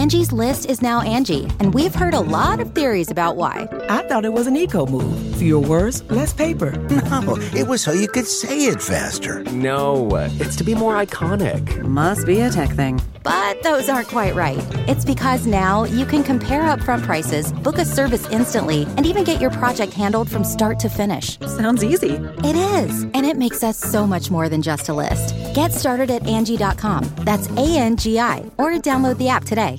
Angie's List is now Angie, and we've heard a lot of theories about why. I thought it was an eco move. Fewer words, less paper. No, it was so you could say it faster. No, it's to be more iconic. Must be a tech thing. But those aren't quite right. It's because now you can compare upfront prices, book a service instantly, and even get your project handled from start to finish. Sounds easy. It is, and it makes us so much more than just a list. Get started at Angie.com. That's ANGI, or download the app today.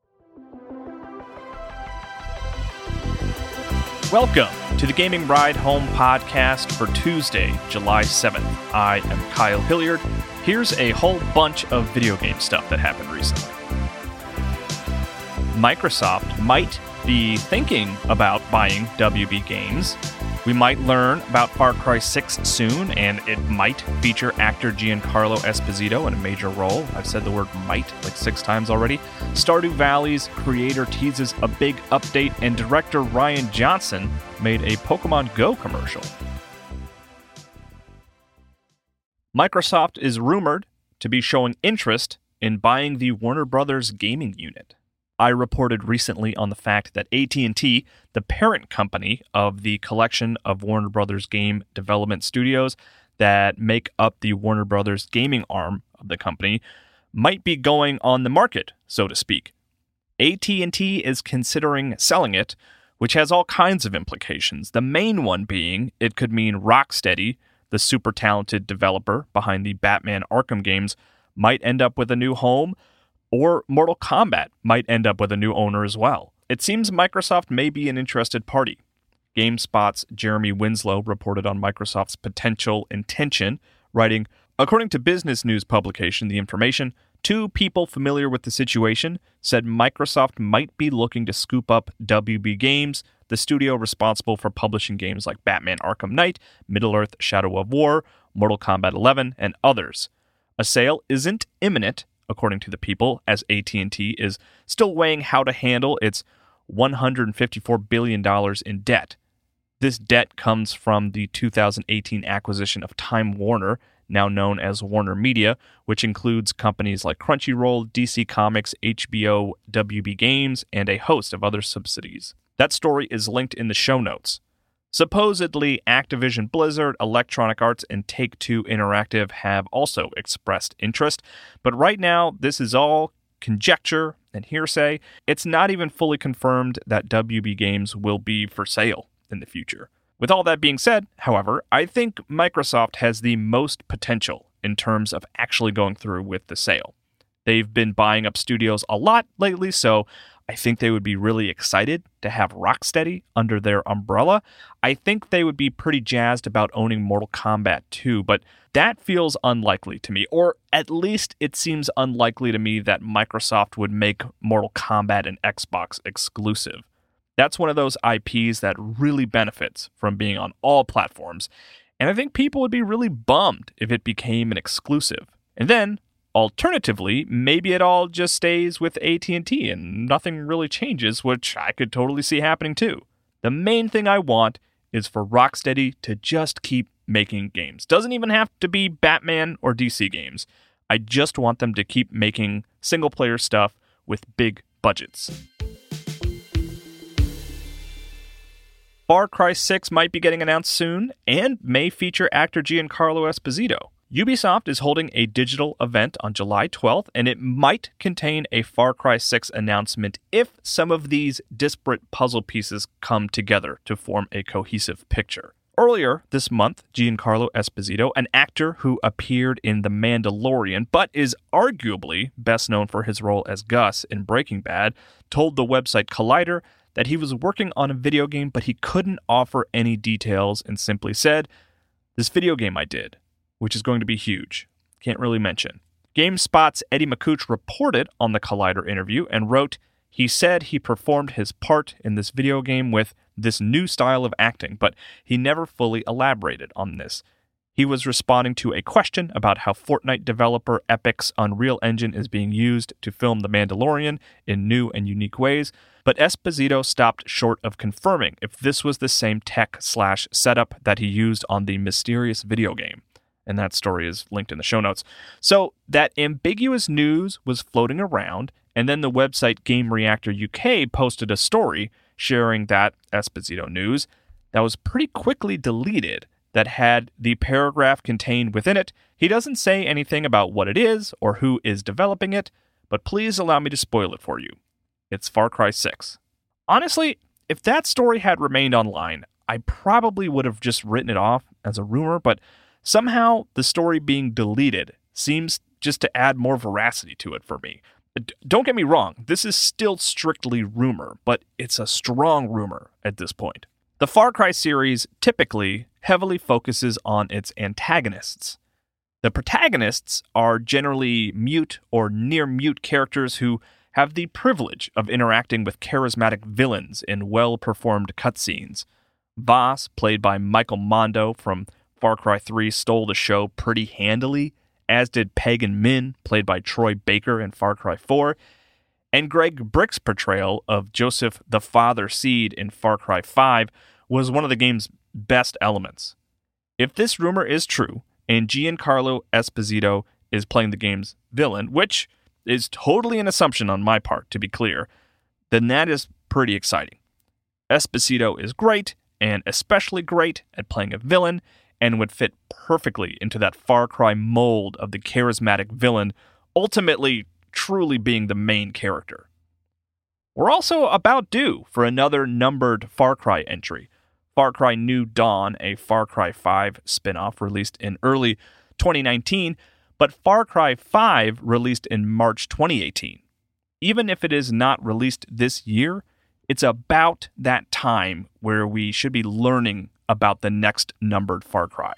Welcome to the Gaming Ride Home podcast for Tuesday, July 7th. I am Kyle Hilliard. Here's a whole bunch of video game stuff that happened recently. Microsoft might be thinking about buying WB Games. We might learn about Far Cry 6 soon, and it might feature actor Giancarlo Esposito in a major role. I've said the word might like 6 times already. Stardew Valley's creator teases a big update, and director Rian Johnson made a Pokemon Go commercial. Microsoft is rumored to be showing interest in buying the Warner Brothers gaming unit. I reported recently on the fact that AT&T, the parent company of the collection of Warner Brothers game development studios that make up the Warner Brothers gaming arm of the company, might be going on the market, so to speak. AT&T is considering selling it, which has all kinds of implications. The main one being it could mean Rocksteady, the super talented developer behind the Batman Arkham games, might end up with a new home, or Mortal Kombat might end up with a new owner as well. It seems Microsoft may be an interested party. GameSpot's Jeremy Winslow reported on Microsoft's potential intention, writing, according to business news publication The Information, 2 people familiar with the situation said Microsoft might be looking to scoop up WB Games, the studio responsible for publishing games like Batman Arkham Knight, Middle-earth Shadow of War, Mortal Kombat 11, and others. A sale isn't imminent, according to the people, as AT&T is still weighing how to handle its $154 billion in debt. This debt comes from the 2018 acquisition of Time Warner, now known as Warner Media, which includes companies like Crunchyroll, DC Comics, HBO, WB Games, and a host of other subsidiaries. That story is linked in the show notes. Supposedly, Activision Blizzard, Electronic Arts, and Take-Two Interactive have also expressed interest, but right now, this is all conjecture and hearsay. It's not even fully confirmed that WB Games will be for sale in the future. With all that being said, however, I think Microsoft has the most potential in terms of actually going through with the sale. They've been buying up studios a lot lately, so I think they would be really excited to have Rocksteady under their umbrella. I think they would be pretty jazzed about owning Mortal Kombat 2, but that feels unlikely to me, or at least it seems unlikely to me that Microsoft would make Mortal Kombat an Xbox exclusive. That's one of those IPs that really benefits from being on all platforms, and I think people would be really bummed if it became an exclusive. And then, alternatively, maybe it all just stays with AT&T and nothing really changes, which I could totally see happening too. The main thing I want is for Rocksteady to just keep making games. Doesn't even have to be Batman or DC games. I just want them to keep making single-player stuff with big budgets. Far Cry 6 might be getting announced soon and may feature actor Giancarlo Esposito. Ubisoft is holding a digital event on July 12th, and it might contain a Far Cry 6 announcement if some of these disparate puzzle pieces come together to form a cohesive picture. Earlier this month, Giancarlo Esposito, an actor who appeared in The Mandalorian but is arguably best known for his role as Gus in Breaking Bad, told the website Collider that he was working on a video game but he couldn't offer any details and simply said, "This video game I did, which is going to be huge. Can't really mention." GameSpot's Eddie McCouch reported on the Collider interview and wrote, "He said he performed his part in this video game with this new style of acting, but he never fully elaborated on this. He was responding to a question about how Fortnite developer Epic's Unreal Engine is being used to film The Mandalorian in new and unique ways, but Esposito stopped short of confirming if this was the same tech/setup that he used on the mysterious video game." And that story is linked in the show notes. So that ambiguous news was floating around, And then the website Game Reactor UK posted a story sharing that Esposito news that was pretty quickly deleted that had the paragraph contained within it. He doesn't say anything about what it is or who is developing it, but please allow me to spoil it for you. It's Far Cry 6. Honestly, if that story had remained online, I probably would have just written it off as a rumor, but somehow the story being deleted seems just to add more veracity to it for me. Don't get me wrong, this is still strictly rumor, but it's a strong rumor at this point. The Far Cry series typically heavily focuses on its antagonists. The protagonists are generally mute or near-mute characters who have the privilege of interacting with charismatic villains in well-performed cutscenes. Vaas, played by Michael Mondo from Far Cry 3, stole the show pretty handily, as did Pagan Min, played by Troy Baker in Far Cry 4, and Greg Brick's portrayal of Joseph the Father Seed in Far Cry 5 was one of the game's best elements. If this rumor is true, and Giancarlo Esposito is playing the game's villain, which is totally an assumption on my part, to be clear, then that is pretty exciting. Esposito is great, and especially great at playing a villain, and would fit perfectly into that Far Cry mold of the charismatic villain, ultimately truly being the main character. We're also about due for another numbered Far Cry entry. Far Cry New Dawn, a Far Cry 5 spin-off released in early 2019, but Far Cry 5 released in March 2018. Even if it is not released this year, it's about that time where we should be learning about the next numbered Far Cry.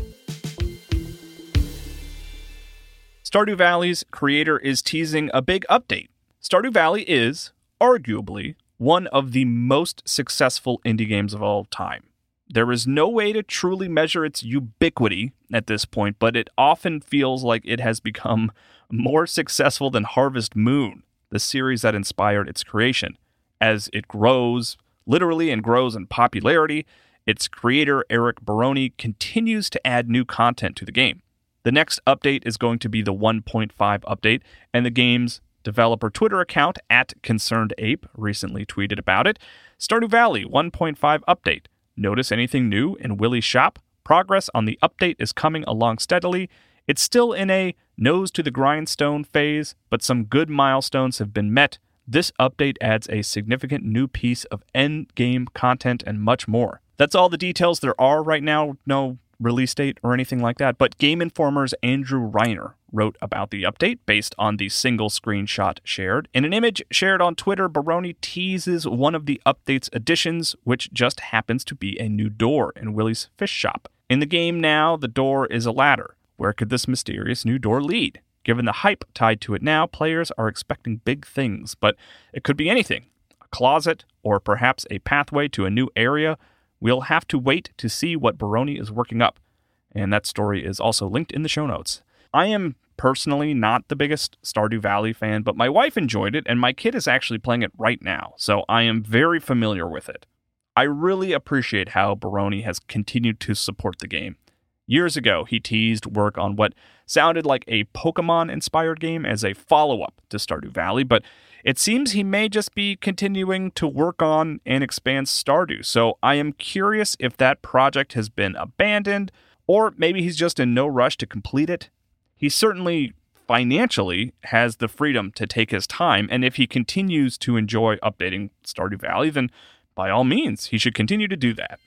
Stardew Valley's creator is teasing a big update. Stardew Valley is, arguably, one of the most successful indie games of all time. There is no way to truly measure its ubiquity at this point, but it often feels like it has become more successful than Harvest Moon, the series that inspired its creation. As it grows, literally, and grows in popularity, its creator, Eric Baroni, continues to add new content to the game. The next update is going to be the 1.5 update, and the game's developer Twitter account, @ConcernedApe, recently tweeted about it. Stardew Valley 1.5 update. Notice anything new in Willie's shop? Progress on the update is coming along steadily. It's still in a nose to the grindstone phase, but some good milestones have been met. This update adds a significant new piece of end-game content and much more. That's all the details there are right now. No release date or anything like that. But Game Informer's Andrew Reiner wrote about the update based on the single screenshot shared. In an image shared on Twitter, Baroni teases one of the update's additions, which just happens to be a new door in Willie's fish shop. In the game now, the door is a ladder. Where could this mysterious new door lead? Given the hype tied to it now, players are expecting big things, but it could be anything. A closet, or perhaps a pathway to a new area. We'll have to wait to see what Baroni is working up. And that story is also linked in the show notes. I am personally not the biggest Stardew Valley fan, but my wife enjoyed it, and my kid is actually playing it right now, so I am very familiar with it. I really appreciate how Baroni has continued to support the game. Years ago, he teased work on what sounded like a Pokemon-inspired game as a follow-up to Stardew Valley, but it seems he may just be continuing to work on and expand Stardew, so I am curious if that project has been abandoned, or maybe he's just in no rush to complete it. He certainly, financially, has the freedom to take his time, and if he continues to enjoy updating Stardew Valley, then by all means, he should continue to do that.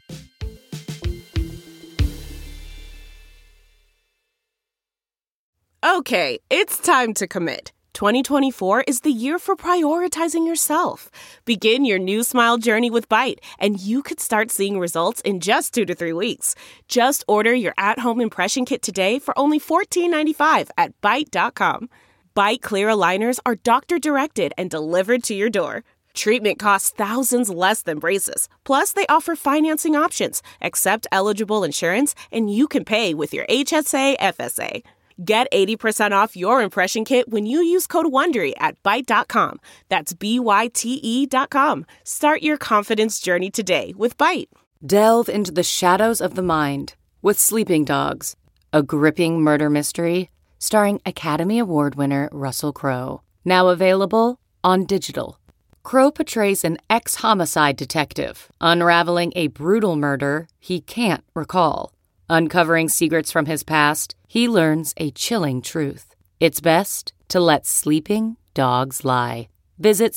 Okay, it's time to commit. 2024 is the year for prioritizing yourself. Begin your new smile journey with Byte, and you could start seeing results in just 2 to 3 weeks. Just order your at-home impression kit today for only $14.95 at Byte.com. Byte Clear aligners are doctor-directed and delivered to your door. Treatment costs thousands less than braces. Plus, they offer financing options, accept eligible insurance, and you can pay with your HSA FSA. Get 80% off your impression kit when you use code WONDERY at Byte.com. That's BYTE.com. Start your confidence journey today with Byte. Delve into the shadows of the mind with Sleeping Dogs, a gripping murder mystery starring Academy Award winner Russell Crowe. Now available on digital. Crow portrays an ex-homicide detective, unraveling a brutal murder he can't recall. Uncovering secrets from his past, he learns a chilling truth. It's best to let sleeping dogs lie. Visit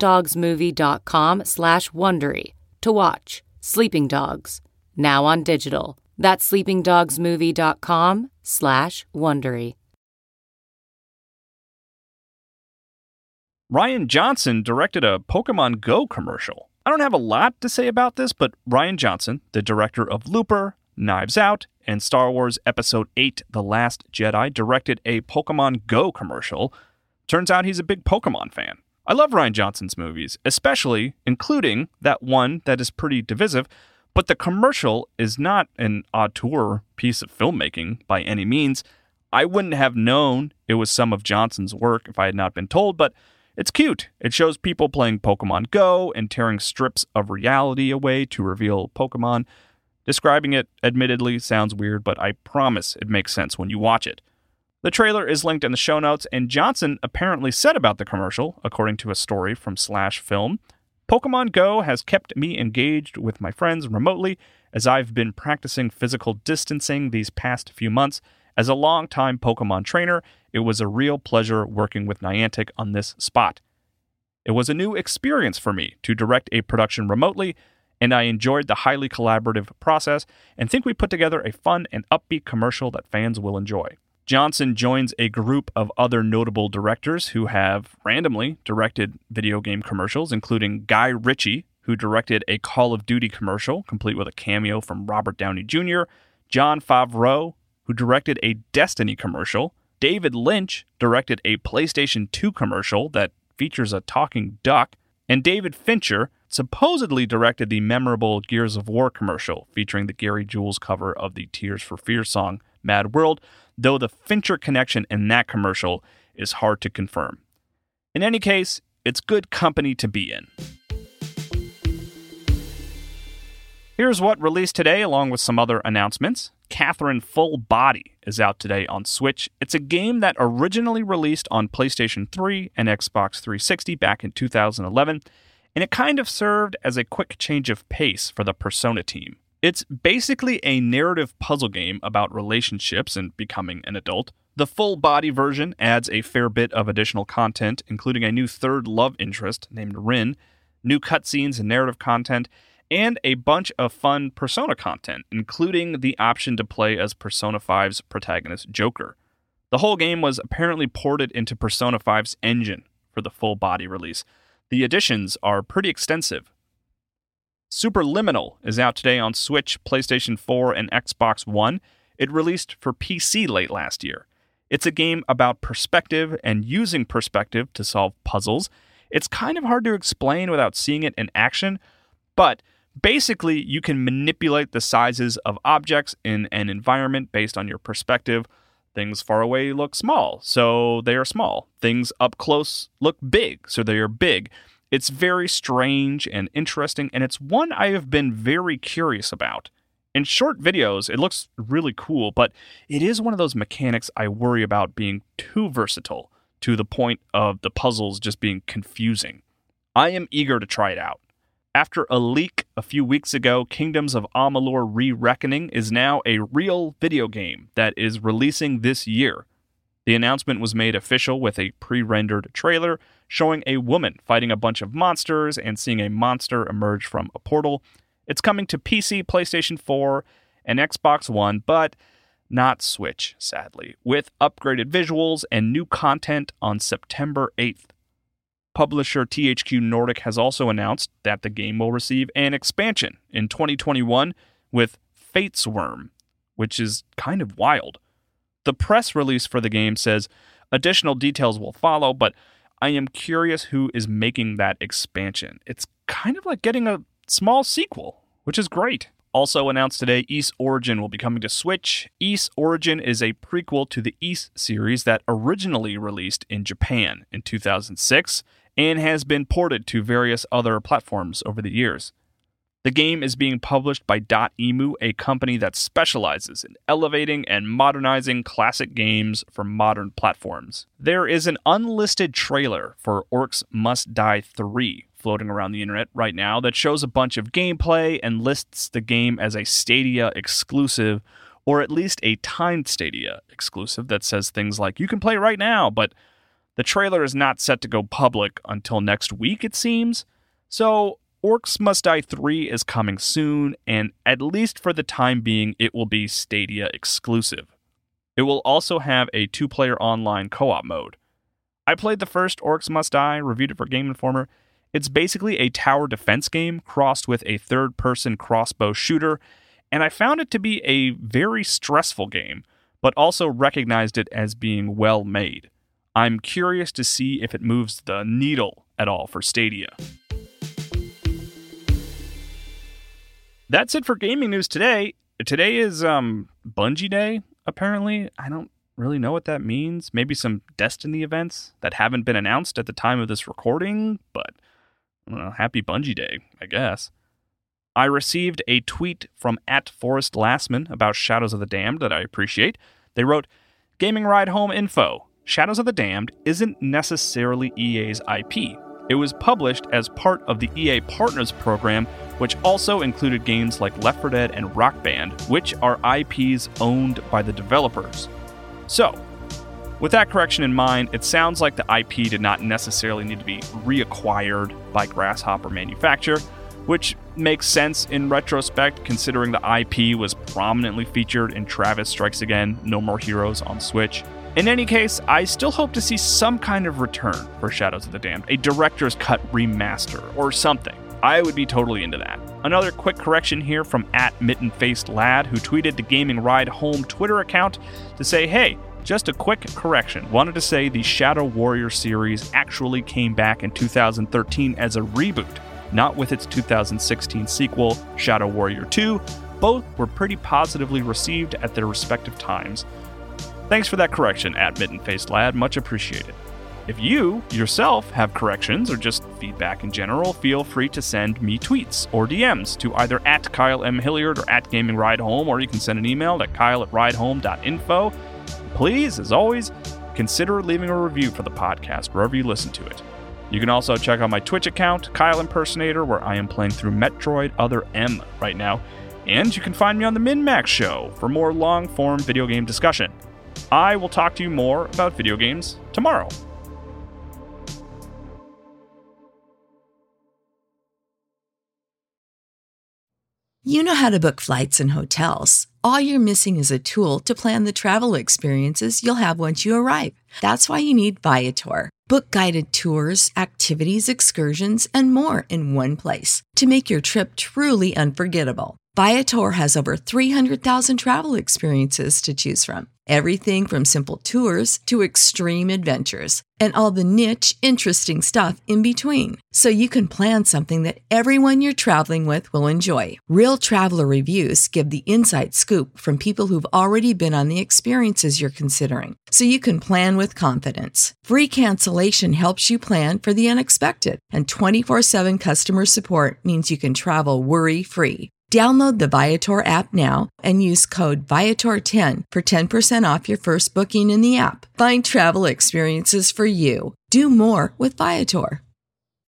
sleepingdogsmovie.com/Wondery to watch Sleeping Dogs, now on digital. That's sleepingdogsmovie.com/Wondery. Rian Johnson directed a Pokemon Go commercial. I don't have a lot to say about this, but Rian Johnson, the director of Looper, Knives Out, and Star Wars Episode 8, The Last Jedi, directed a Pokemon Go commercial. Turns out he's a big Pokemon fan. I love Rian Johnson's movies, especially including that one that is pretty divisive, but the commercial is not an auteur piece of filmmaking by any means. I wouldn't have known it was some of Johnson's work if I had not been told, but it's cute. It shows people playing Pokemon Go and tearing strips of reality away to reveal Pokemon. Describing it, admittedly, sounds weird, but I promise it makes sense when you watch it. The trailer is linked in the show notes, and Johnson apparently said about the commercial, according to a story from Slash Film, Pokemon Go has kept me engaged with my friends remotely as I've been practicing physical distancing these past few months. As a longtime Pokemon trainer, it was a real pleasure working with Niantic on this spot. It was a new experience for me to direct a production remotely, and I enjoyed the highly collaborative process and think we put together a fun and upbeat commercial that fans will enjoy. Johnson joins a group of other notable directors who have randomly directed video game commercials, including Guy Ritchie, who directed a Call of Duty commercial, complete with a cameo from Robert Downey Jr., Jon Favreau, who directed a Destiny commercial, David Lynch directed a PlayStation 2 commercial that features a talking duck, and David Fincher supposedly directed the memorable Gears of War commercial featuring the Gary Jules cover of the Tears for Fears song Mad World, though the Fincher connection in that commercial is hard to confirm. In any case, it's good company to be in. Here's what released today, along with some other announcements. Catherine Full Body is out today on Switch. It's a game that originally released on PlayStation 3 and Xbox 360 back in 2011, and it kind of served as a quick change of pace for the Persona team. It's basically a narrative puzzle game about relationships and becoming an adult. The Full Body version adds a fair bit of additional content, including a new third love interest named Rin, new cutscenes and narrative content, and a bunch of fun Persona content, including the option to play as Persona 5's protagonist Joker. The whole game was apparently ported into Persona 5's engine for the Full Body release. The additions are pretty extensive. Superliminal is out today on Switch, PlayStation 4, and Xbox One. It released for PC late last year. It's a game about perspective and using perspective to solve puzzles. It's kind of hard to explain without seeing it in action, but basically, you can manipulate the sizes of objects in an environment based on your perspective. Things far away look small, so they are small. Things up close look big, so they are big. It's very strange and interesting, and it's one I have been very curious about. In short videos, it looks really cool, but it is one of those mechanics I worry about being too versatile to the point of the puzzles just being confusing. I am eager to try it out. After a leak a few weeks ago, Kingdoms of Amalur: Re-Reckoning is now a real video game that is releasing this year. The announcement was made official with a pre-rendered trailer showing a woman fighting a bunch of monsters and seeing a monster emerge from a portal. It's coming to PC, PlayStation 4, and Xbox One, but not Switch, sadly, with upgraded visuals and new content on September 8th. Publisher THQ Nordic has also announced that the game will receive an expansion in 2021 with Fatesworn, which is kind of wild. The press release for the game says additional details will follow, but I am curious who is making that expansion. It's kind of like getting a small sequel, which is great. Also announced today, Ys Origin will be coming to Switch. Ys Origin is a prequel to the Ys series that originally released in Japan in 2006 and has been ported to various other platforms over the years. The game is being published by Dotemu, a company that specializes in elevating and modernizing classic games for modern platforms. There is an unlisted trailer for Orcs Must Die 3 floating around the internet right now that shows a bunch of gameplay and lists the game as a Stadia exclusive, or at least a timed Stadia exclusive that says things like, you can play right now, but the trailer is not set to go public until next week, it seems. So Orcs Must Die 3 is coming soon, and at least for the time being, it will be Stadia exclusive. It will also have a 2-player online co-op mode. I played the first Orcs Must Die, reviewed it for Game Informer. It's basically a tower defense game crossed with a third-person crossbow shooter, and I found it to be a very stressful game, but also recognized it as being well made. I'm curious to see if it moves the needle at all for Stadia. That's it for gaming news today. Today is Bungie Day, apparently. I don't really know what that means. Maybe some Destiny events that haven't been announced at the time of this recording, but I don't know, happy Bungie Day, I guess. I received a tweet from @ForrestLassman about Shadows of the Damned that I appreciate. They wrote, Gaming Ride Home info. Shadows of the Damned isn't necessarily EA's IP. It was published as part of the EA Partners program, which also included games like Left 4 Dead and Rock Band, which are IPs owned by the developers. So, with that correction in mind, it sounds like the IP did not necessarily need to be reacquired by Grasshopper Manufacture, which makes sense in retrospect considering the IP was prominently featured in Travis Strikes Again, No More Heroes on Switch. In any case, I still hope to see some kind of return for Shadows of the Damned, a director's cut remaster or something. I would be totally into that. Another quick correction here from @MittenFacedLad, who tweeted the Gaming Ride Home Twitter account to say, hey, just a quick correction. Wanted to say the Shadow Warrior series actually came back in 2013 as a reboot, not with its 2016 sequel, Shadow Warrior 2. Both were pretty positively received at their respective times. Thanks for that correction, @MittenFacedLad. Much appreciated. If you, yourself, have corrections or just feedback in general, feel free to send me tweets or DMs to either @KyleMHilliard or @GamingRideHome, or you can send an email at kyle@ridehome.info. Please, as always, consider leaving a review for the podcast wherever you listen to it. You can also check out my Twitch account, Kyle Impersonator, where I am playing through Metroid Other M right now. And you can find me on the MinMax Show for more long-form video game discussion. I will talk to you more about video games tomorrow. You know how to book flights and hotels. All you're missing is a tool to plan the travel experiences you'll have once you arrive. That's why you need Viator. Book guided tours, activities, excursions, and more in one place to make your trip truly unforgettable. Viator has over 300,000 travel experiences to choose from. Everything from simple tours to extreme adventures and all the niche, interesting stuff in between. So you can plan something that everyone you're traveling with will enjoy. Real traveler reviews give the inside scoop from people who've already been on the experiences you're considering. So you can plan with confidence. Free cancellation helps you plan for the unexpected. And 24/7 customer support means you can travel worry-free. Download the Viator app now and use code Viator10 for 10% off your first booking in the app. Find travel experiences for you. Do more with Viator.